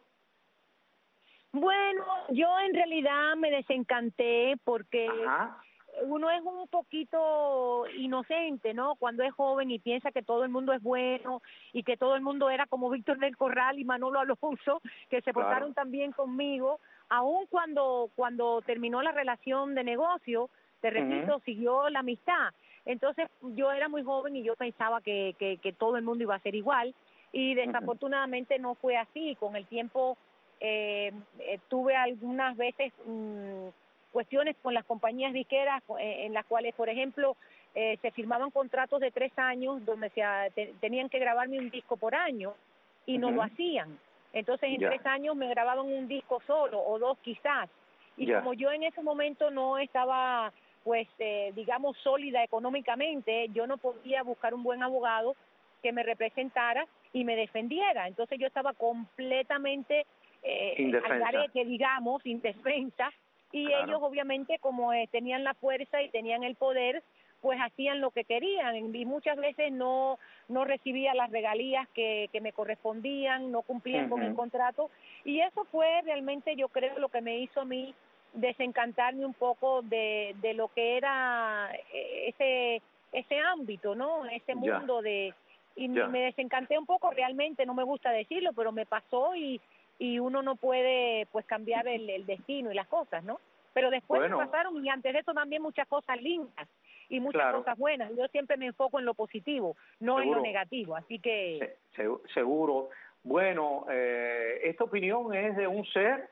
Bueno, yo en realidad me desencanté porque Ajá. uno es un poquito inocente, ¿no? Cuando es joven y piensa que todo el mundo es bueno y que todo el mundo era como Víctor del Corral y Manolo Alonso, que se portaron tan bien conmigo, aun cuando cuando terminó la relación de negocio, te repito, uh-huh. siguió la amistad. Entonces yo era muy joven y yo pensaba que, que, que todo el mundo iba a ser igual y desafortunadamente uh-huh. no fue así. Con el tiempo eh, eh, tuve algunas veces mmm, cuestiones con las compañías disqueras eh, en las cuales, por ejemplo, eh, se firmaban contratos de tres años donde se te, tenían que grabarme un disco por año y uh-huh. no lo hacían. Entonces en yeah. tres años me grababan un disco solo o dos quizás. Y yeah. como yo en ese momento no estaba, pues, eh, digamos, sólida económicamente, yo no podía buscar un buen abogado que me representara y me defendiera. Entonces yo estaba completamente eh, al garete, digamos, indefensa. Y claro. ellos obviamente como eh, tenían la fuerza y tenían el poder, pues hacían lo que querían y muchas veces no no recibía las regalías que, que me correspondían, no cumplían uh-huh. con el contrato, y eso fue realmente, yo creo, lo que me hizo a mí desencantarme un poco de, de lo que era ese ese ámbito, ¿no? Ese mundo ya. de y ya. me desencanté un poco, realmente, no me gusta decirlo, pero me pasó y y uno no puede pues cambiar el, el destino y las cosas, ¿no? Pero después bueno. me pasaron, y antes de eso también muchas cosas lindas y muchas claro. cosas buenas. Yo siempre me enfoco en lo positivo, no seguro. en lo negativo, así que... Se, seguro. Bueno, eh, esta opinión es de un ser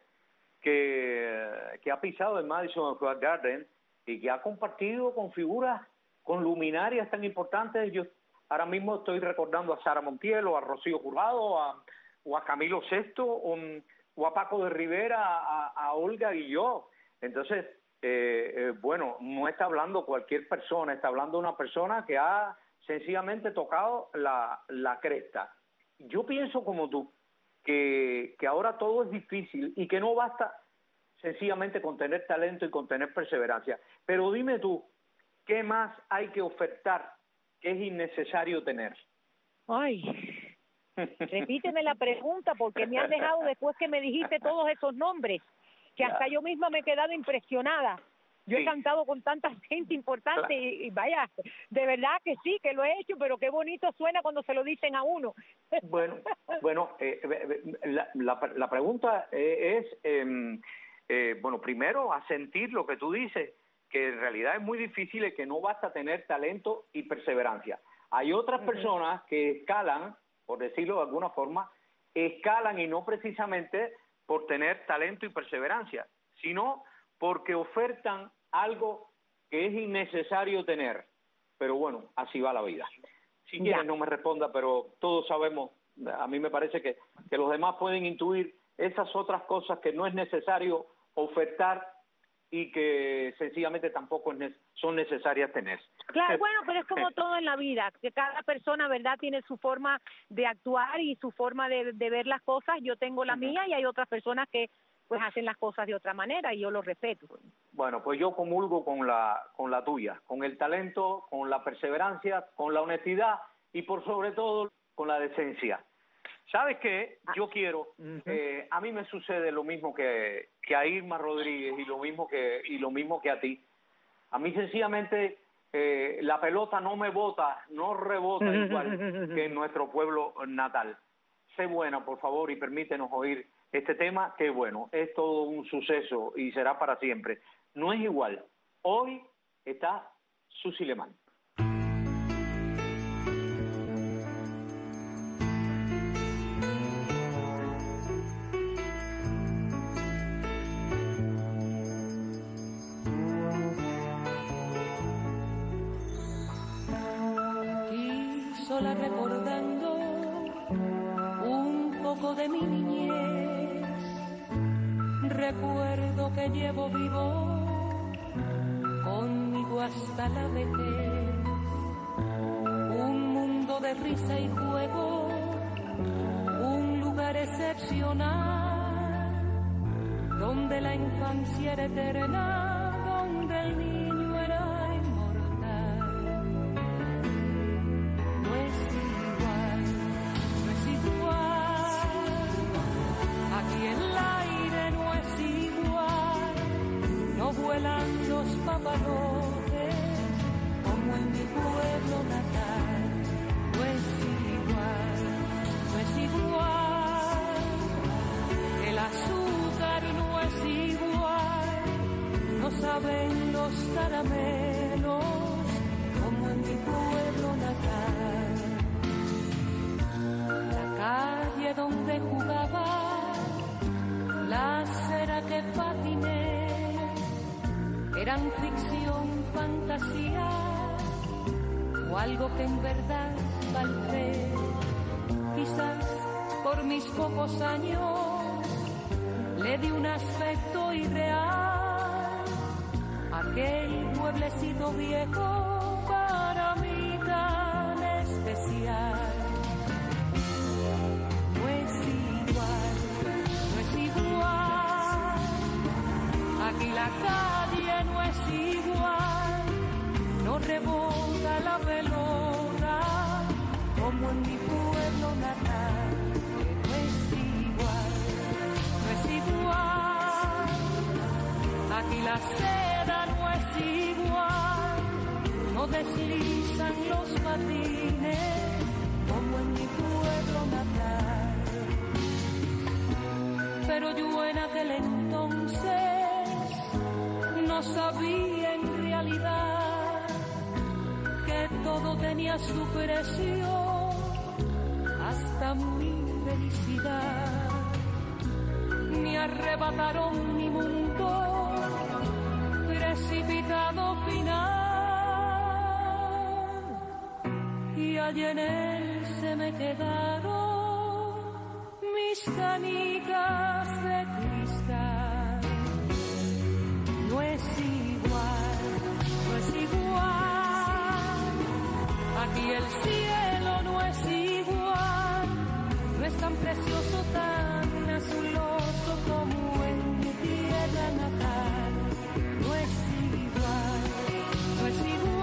que, que ha pisado el Madison Square Garden y que ha compartido con figuras, con luminarias tan importantes. Yo ahora mismo estoy recordando a Sara Montiel, o a Rocío Jurado, a, o a Camilo Sesto, o, o a Paco de Rivera, a, a Olga Guilló. Entonces, eh, eh, bueno, no está hablando cualquier persona, está hablando una persona que ha sencillamente tocado la, la cresta. Yo pienso como tú, que, que ahora todo es difícil y que no basta sencillamente con tener talento y con tener perseverancia. Pero dime tú, ¿qué más hay que ofertar que es innecesario tener? Ay, repíteme la pregunta, porque me has dejado después que me dijiste todos esos nombres, que hasta yo misma me he quedado impresionada. Yo sí. he cantado con tanta gente importante claro. y, y vaya, de verdad que sí, que lo he hecho, pero qué bonito suena cuando se lo dicen a uno. Bueno, bueno, eh, la, la, la pregunta es, eh, eh, bueno, primero a sentir lo que tú dices, que en realidad es muy difícil y que no basta tener talento y perseverancia. Hay otras uh-huh. personas que escalan, por decirlo de alguna forma, escalan y no precisamente por tener talento y perseverancia, sino porque ofertan algo que es innecesario tener. Pero bueno, así va la vida. Si ya. quieres no me responda, pero todos sabemos, a mí me parece que, que los demás pueden intuir esas otras cosas que no es necesario ofertar y que sencillamente tampoco es, son necesarias tener. Claro, bueno, pero es como todo en la vida, que cada persona, ¿verdad?, tiene su forma de actuar y su forma de, de ver las cosas. Yo tengo la uh-huh. mía y hay otras personas que pues hacen las cosas de otra manera y yo lo respeto. Bueno, pues yo comulgo con la con la tuya, con el talento, con la perseverancia, con la honestidad y por sobre todo con la decencia. ¿Sabes qué? Yo quiero, uh-huh. eh, a mí me sucede lo mismo que, que a Irma Rodríguez y lo mismo que y lo mismo que a ti. A mí sencillamente eh, la pelota no me bota, no rebota igual que en nuestro pueblo natal. Sé buena, por favor, y permítenos oír este tema, que bueno, es todo un suceso y será para siempre. No es igual. Hoy está Susi Lemán. Y sola recordando un poco de mi niñez, recuerdo que llevo vivo conmigo hasta la vejez, un mundo de risa y juego, un lugar excepcional, donde la infancia era eterna, donde el niño era inmortal. No es igual, no es igual, aquí el aire no es igual, no vuelan los papalotes como en mi pueblo natal. No es igual, no es igual, el azúcar no es igual, no saben los caramelos como en mi pueblo natal. La calle donde jugaba, la acera que patiné, eran ficción, fantasía o algo que en verdad palpé. Quizás por mis pocos años le di un aspecto irreal, aquel pueblecito viejo para mí tan especial. No es igual, no es igual, aquí la calle no es igual, no no rebota la pelota como en mi pueblo natal, que no es igual, no es igual, aquí la seda no es igual, no deslizan los patines como en mi pueblo natal, pero yo en aquel entonces no sabía en realidad que todo tenía su precio, hasta mi felicidad. Me arrebataron mi mundo, precipitado final, y allí en él se me quedaron mis canicas de cristal. No es igual, no es igual, aquí el cielo no es igual, no es tan precioso, tan azuloso como en mi tierra natal. No es igual, no es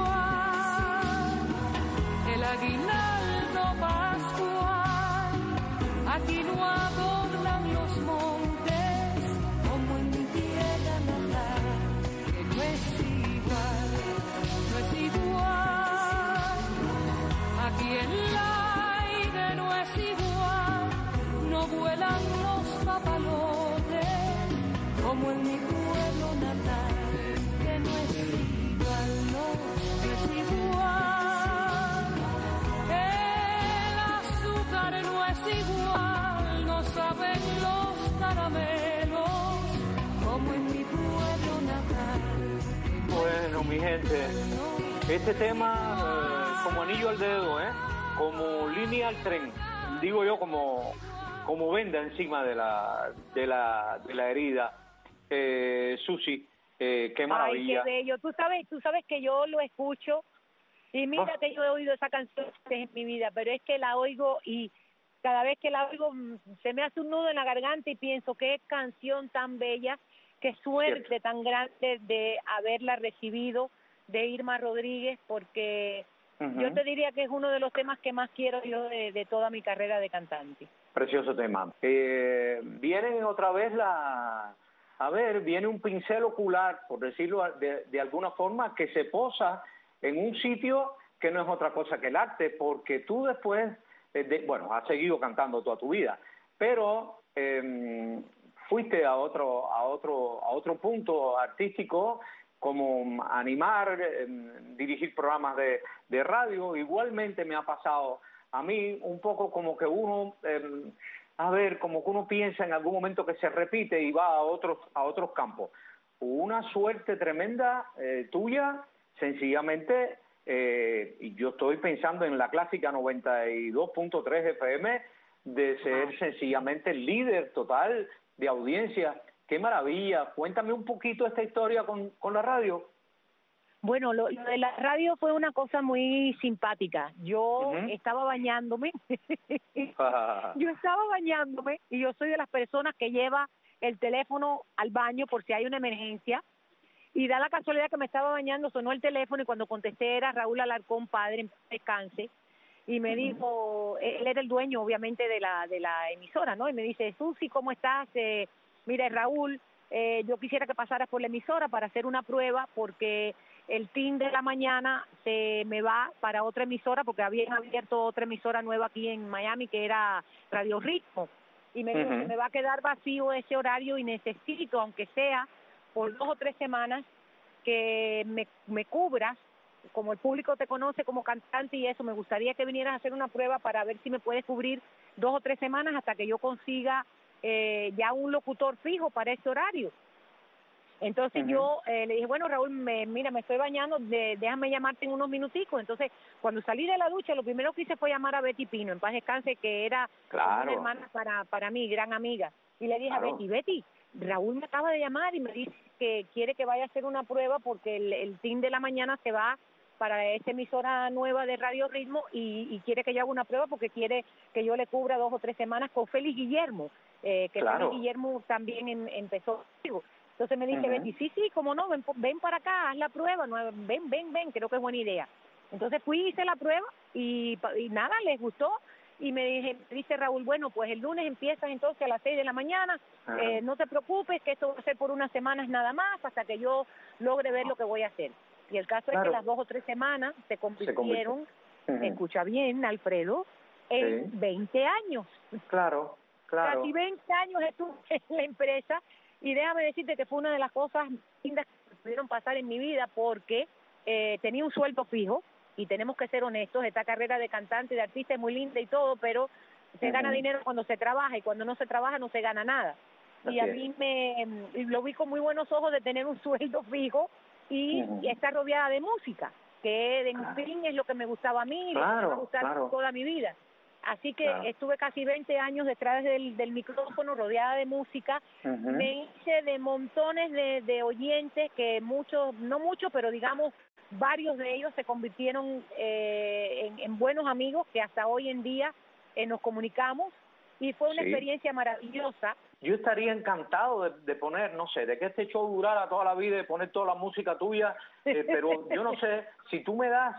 igual, el aguinaldo pascual, aquí no adornan los montes como en mi tierra natal. No es igual, no es igual, aquí el aire no es igual, no vuelan los papalotes como en mi pueblo natal, que no es igual, no, no es igual, el azúcar no es igual, no saben los caramelos como en mi pueblo natal. Bueno, mi gente, este tema eh, como anillo al dedo, ¿eh? Como línea al tren, digo yo, como como venda encima de la de la de la herida. Eh, Susi, eh, qué maravilla. Ay, qué bello. Tú sabes, tú sabes que yo lo escucho y mira Oh. que yo he oído esa canción en mi vida, pero es que la oigo y cada vez que la oigo se me hace un nudo en la garganta y pienso qué canción tan bella, qué suerte Cierto. tan grande de haberla recibido de Irma Rodríguez, porque Uh-huh. yo te diría que es uno de los temas que más quiero yo de, de toda mi carrera de cantante. Precioso tema. Eh, viene otra vez la... A ver, viene un pincel ocular, por decirlo de, de alguna forma, que se posa en un sitio que no es otra cosa que el arte, porque tú después, eh, de, bueno, has seguido cantando toda tu vida, pero eh, fuiste a otro, a otro, a otro punto artístico, como animar, eh, dirigir programas de, de radio. Igualmente me ha pasado a mí un poco como que uno, eh, a ver, como que uno piensa en algún momento que se repite y va a otros, a otros campos. Una suerte tremenda eh, tuya, sencillamente, eh, y yo estoy pensando en la clásica noventa y dos punto tres F M, de ser ah. sencillamente el líder total de audiencia. ¡Qué maravilla! Cuéntame un poquito esta historia con, con la radio. Bueno, lo, lo de la radio fue una cosa muy simpática. Yo uh-huh. estaba bañándome, yo estaba bañándome y yo soy de las personas que lleva el teléfono al baño por si hay una emergencia, y da la casualidad que me estaba bañando, sonó el teléfono y cuando contesté era Raúl Alarcón, padre, en descanse, y me uh-huh. dijo, él era el dueño obviamente de la de la emisora, ¿no? Y me dice, Susi, ¿cómo estás? Eh, mira, Raúl, eh, yo quisiera que pasaras por la emisora para hacer una prueba porque el team de la mañana se me va para otra emisora porque habían abierto otra emisora nueva aquí en Miami que era Radio Ritmo, y me dijo, uh-huh. se me va a quedar vacío ese horario y necesito, aunque sea por dos o tres semanas, que me, me cubras, como el público te conoce como cantante y eso, me gustaría que vinieras a hacer una prueba para ver si me puedes cubrir dos o tres semanas hasta que yo consiga eh, ya un locutor fijo para ese horario. Entonces uh-huh. yo eh, le dije, bueno, Raúl, me, mira, me estoy bañando, de, déjame llamarte en unos minuticos. Entonces, cuando salí de la ducha, lo primero que hice fue llamar a Betty Pino, en paz descanse, que era claro. una hermana para, para mí, gran amiga. Y le dije claro. a Betty, Betty, Raúl me acaba de llamar y me dice que quiere que vaya a hacer una prueba porque el, el team de la mañana se va para esta emisora nueva de Radio Ritmo y, y quiere que yo haga una prueba porque quiere que yo le cubra dos o tres semanas con Félix Guillermo, eh, que claro. Félix Guillermo también em, empezó conmigo. Entonces me dice, Ujú. Betty, sí, sí, cómo no, ven, ven para acá, haz la prueba, no, ven, ven, ven, creo que es buena idea. Entonces fui, hice la prueba y, pa- y nada, les gustó. Y me dije, dice Raúl, bueno, pues el lunes empiezas entonces a las seis de la mañana, Ajá. eh, no te preocupes, que esto va a ser por unas semanas nada más, hasta que yo logre ver lo que voy a hacer. Y el caso Claro. es que las dos o tres semanas se convirtieron, Ujú. escucha bien, Alfredo, en Sí. veinte años. Claro, claro. Casi veinte años estuve en la empresa y déjame decirte que fue una de las cosas lindas que pudieron pasar en mi vida porque eh, tenía un sueldo fijo y tenemos que ser honestos, esta carrera de cantante y de artista es muy linda y todo, pero se Ujú. gana dinero cuando se trabaja y cuando no se trabaja no se gana nada. Y Así a es. mí me y lo vi con muy buenos ojos de tener un sueldo fijo y, Ujú. y estar rodeada de música, que en Claro. fin es lo que me gustaba a mí y lo que me va a Claro, gustar claro. toda mi vida. Así que Claro. estuve casi veinte años detrás del, del micrófono, rodeada de música. Ujú. Me hice de montones de, de oyentes que muchos, no muchos, pero digamos varios de ellos se convirtieron eh, en, en buenos amigos que hasta hoy en día eh, nos comunicamos y fue una Sí. experiencia maravillosa. Yo estaría encantado de, de poner, no sé, de que este show durara toda la vida, de poner toda la música tuya, eh, pero yo no sé, si tú me das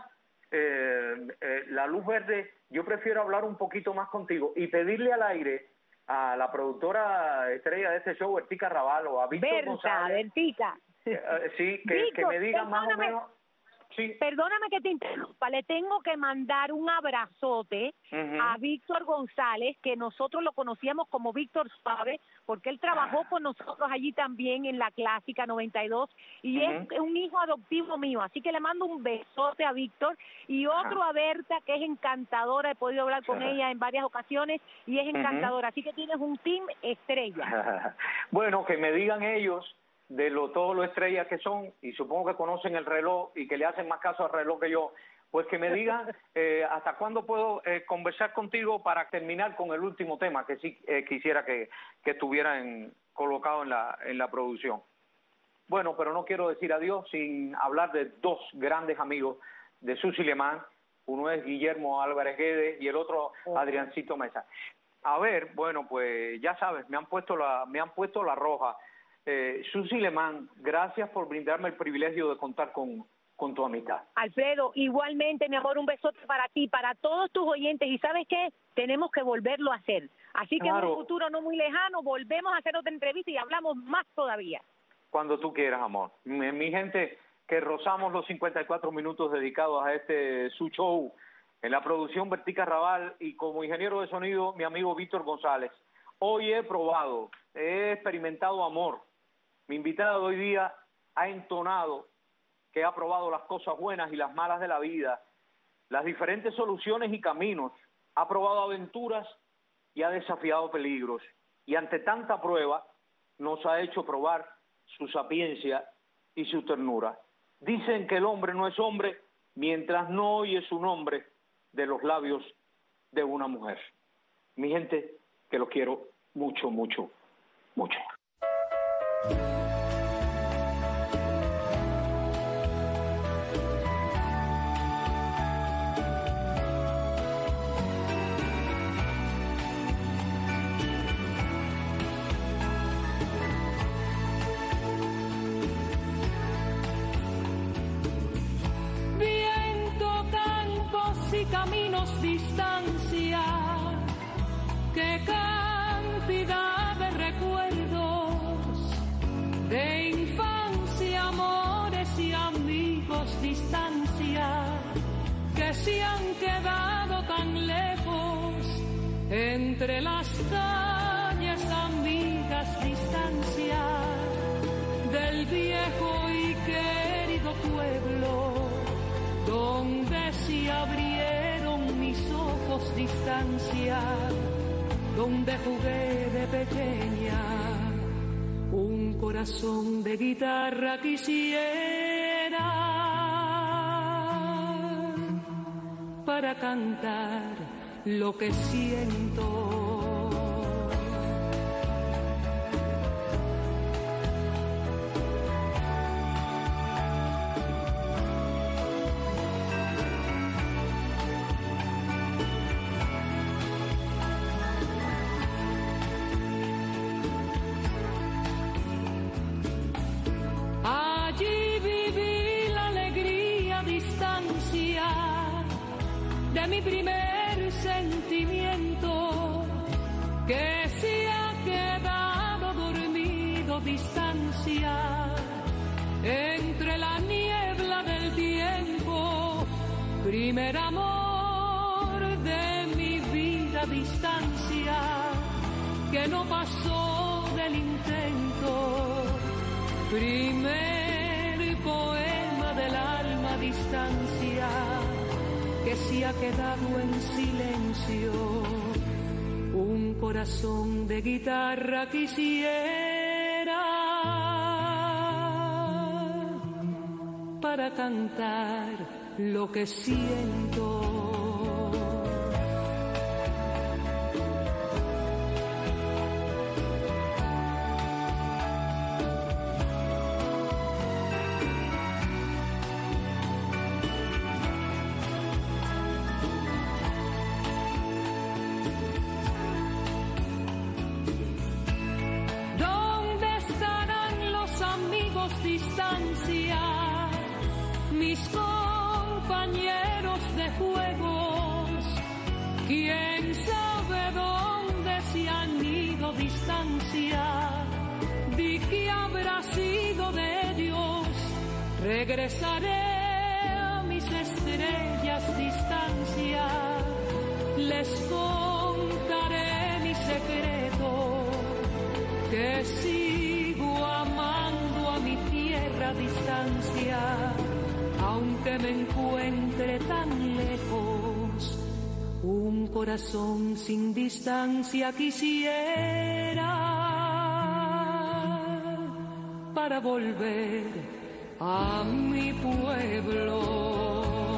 eh, eh, la luz verde, yo prefiero hablar un poquito más contigo y pedirle al aire a la productora estrella de este show, Bertica Raval, o a Víctor Berta, González, Bertica. eh, eh, sí, que, que Víctor, me digan más o perdóname. menos. Sí. Perdóname que te interrumpa, le tengo que mandar un abrazote Ujú. a Víctor González, que nosotros lo conocíamos como Víctor Suave, porque él trabajó con nosotros allí también en la Clásica noventa y dos, y Ujú. es un hijo adoptivo mío, así que le mando un besote a Víctor, y otro a Berta, que es encantadora, he podido hablar con Ajá. ella en varias ocasiones, y es Ujú. encantadora, así que tienes un team estrella. Bueno, que me digan ellos de lo todo lo estrellas que son, y supongo que conocen el reloj y que le hacen más caso al reloj que yo, pues que me digan eh, hasta cuándo puedo eh, conversar contigo para terminar con el último tema que sí eh, quisiera que, que estuviera en, colocado en la, en la producción. Bueno, pero no quiero decir adiós sin hablar de dos grandes amigos de Susi Lemán. Uno es Guillermo Álvarez Guedes y el otro Adriancito Mesa. A ver, bueno, pues ya sabes, me han puesto la, me han puesto la roja. Eh, Susi Lemán, gracias por brindarme el privilegio de contar con, con tu amistad. Alfredo, igualmente, mi amor, un besote para ti, para todos tus oyentes. ¿Y sabes qué? Tenemos que volverlo a hacer. Así que en Claro. un futuro no muy lejano volvemos a hacer otra entrevista y hablamos más todavía. Cuando tú quieras, amor. Mi, mi gente, que rozamos los cincuenta y cuatro minutos dedicados a este su show, en la producción Bertica Raval y como ingeniero de sonido, mi amigo Víctor González. Hoy he probado, he experimentado amor. Mi invitada de hoy día ha entonado que ha probado las cosas buenas y las malas de la vida, las diferentes soluciones y caminos, ha probado aventuras y ha desafiado peligros. Y ante tanta prueba, nos ha hecho probar su sapiencia y su ternura. Dicen que el hombre no es hombre mientras no oye su nombre de los labios de una mujer. Mi gente, que los quiero mucho, mucho, mucho. Viento, campos y caminos, distancia, qué cantidad de recuerdos, de infancia, amores y amigos, distancia, que se han quedado tan lejos, entre las calles, amigas, distancia, del viejo y querido pueblo, donde se abrieron mis ojos, distancia, donde jugué de pequeña, un corazón de guitarra quisiera para cantar lo que siento. mi primer sentimiento que se ha quedado dormido, distancia entre la niebla del tiempo, primer amor de mi vida, distancia que no pasó del intento, primer poema del alma, distancia que se ha quedado en silencio, un corazón de guitarra quisiera para cantar lo que siento. Distancia, mis compañeros de juegos, quién sabe dónde se han ido, distancia, di que habrá sido de ellos, regresaré a mis estrellas, distancia, les contaré mi secreto, que sigo amando a mi tierra, distancia, aunque me encuentre tan lejos, un corazón sin distancia quisiera para volver a mi pueblo.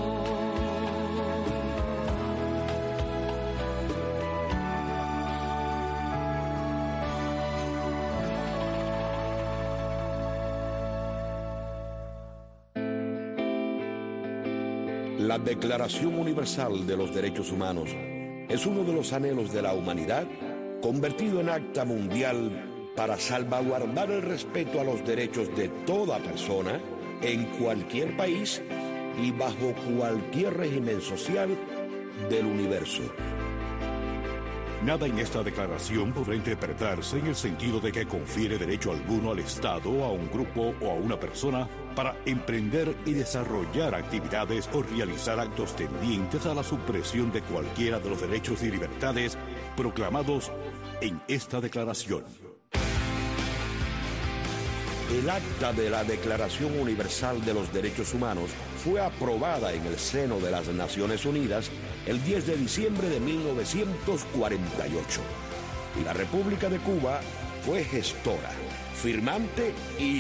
La Declaración Universal de los Derechos Humanos es uno de los anhelos de la humanidad convertido en acta mundial para salvaguardar el respeto a los derechos de toda persona en cualquier país y bajo cualquier régimen social del universo. Nada en esta declaración podrá interpretarse en el sentido de que confiere derecho alguno al Estado, a un grupo o a una persona para emprender y desarrollar actividades o realizar actos tendientes a la supresión de cualquiera de los derechos y libertades proclamados en esta declaración. El acta de la Declaración Universal de los Derechos Humanos fue aprobada en el seno de las Naciones Unidas el diez de diciembre de mil novecientos cuarenta y ocho. Y la República de Cuba fue gestora, firmante y